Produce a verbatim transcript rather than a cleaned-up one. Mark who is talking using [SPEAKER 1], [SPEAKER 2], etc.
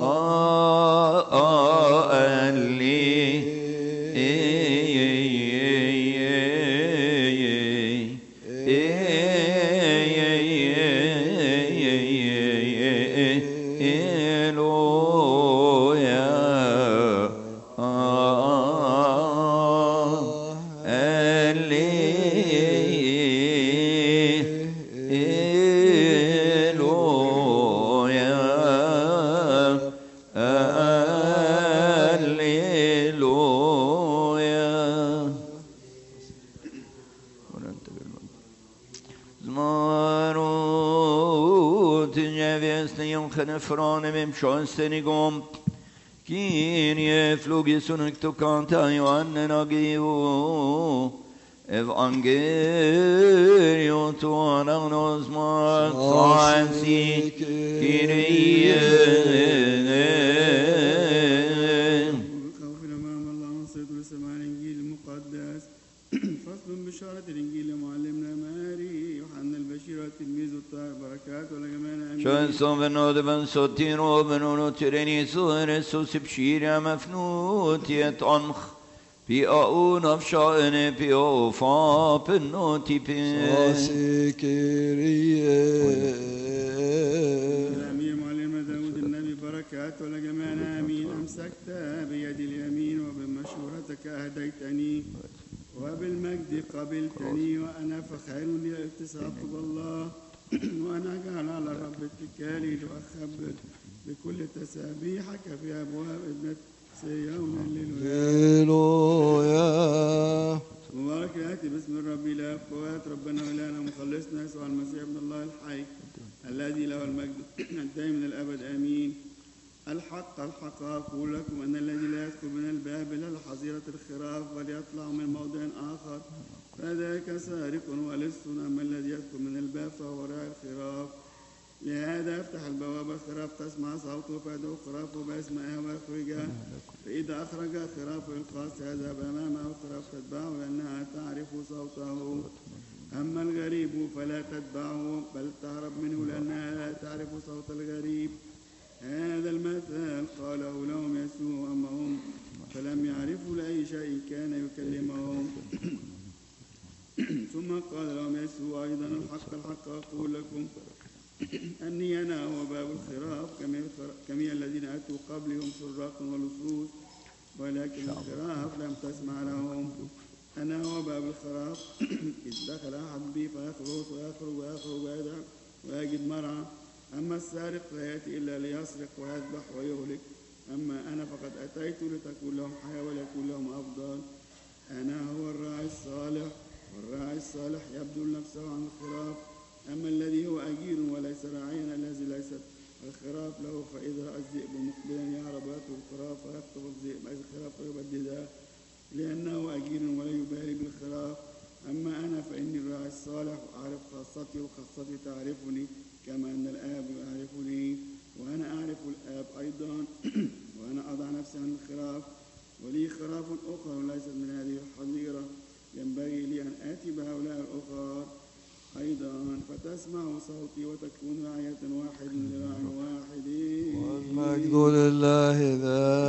[SPEAKER 1] Senigom Kyrie flugison ectocanta Ioanne Nagio Evangelio tuanos Martansi Kyrie
[SPEAKER 2] خوف الأمام الله ونصيد لسماع الإنجيل المقدس فصل بشارة الإنجيل معلمنا ماري يوحنا البشير التلميذ الطاهر بركات ولجمال
[SPEAKER 1] شون صوم بنود بن صوتيرو بنونو تريني سوهر سوس بشير مفنوت يتعنخ بي أون أفشائن بي أوفا بنوتي بي
[SPEAKER 3] ساسي كيريه
[SPEAKER 2] الأمير معلمنا داود النبي بركات ولجمال آمين أمسكت بيد اليمين وبمشورتك أهديتني وبالمجد قبلتني وأنا فخير لي الالتصاق بالله وأنا أجعل على الرب اتكالي وأخبر بكل تسابيحك في أبواب ابنة صهيون
[SPEAKER 3] هللويا.
[SPEAKER 2] مبارك يأتي باسم الرب إله القوات ربنا وإلهنا ومخلصنا يسوع المسيح ابن الله الحي الذي له المجد الدائم من الأبد آمين. الحق الحق أقول لكم أن الذي لا يدخل من الباب إلى حظيرة الخراف بل يطلع من موضع آخر فذاك سارق ولص، أما الذي يدخل من الباب فهو راعي الخراف. لهذا افتح البوابة الخراف تسمع صوته فيدعو خرافه باسمها ويخرجها، فإذا أخرج خرافه الخاص يذهب أمامه الخراف تتبعه لأنها تعرف صوته. أما الغريب فلا تتبعه بل تهرب منه لأنها لا تعرف صوت الغريب. هذا المثل قاله لهم يسوع، أما هم فلم يعرفوا لأي شيء كان يكلمهم. ثم قال لهم يسوع أيضا الحق الحق أقول لكم أني أنا هو باب الخراف، كمية الذين أتوا قبلهم سراق ولصوص ولكن الخراف لم تسمع لهم. أنا هو باب الخراف، إذ دخل أحد بي فيخلص ويخرج ويخرج ويدعو ويجد مرعى. أما السارق فيأتي إلا ليسرق ويذبح ويهلك، أما أنا فقد أتيت لتكون لهم حياة وليكون لهم أفضل. أنا هو الراعي الصالح، والراعي الصالح يبذل نفسه عن الخراف. أما الذي هو أجير وليس راعيا الذي ليست الخراف له، فإذا رأى الذئب مقبلا يهرب ويترك الخراف ويخطف الذئب أي الخراف ويبددها، لأنه أجير ولا يبالي بالخراف. أما أنا فإني الراعي الصالح وأعرف خاصتي وخاصتي تعرفني، كما أن الآب يعرفني وأنا أعرف الآب أيضا، وأنا أضع نفسي عن الخراف. ولي خراف أخرى ليست من هذه الحظيرة، ينبغي لي أن آتي بهؤلاء الأخر أيضا فتسمعوا صوتي وتكون رعية واحد لراع واحد.
[SPEAKER 3] والمجد لله ذا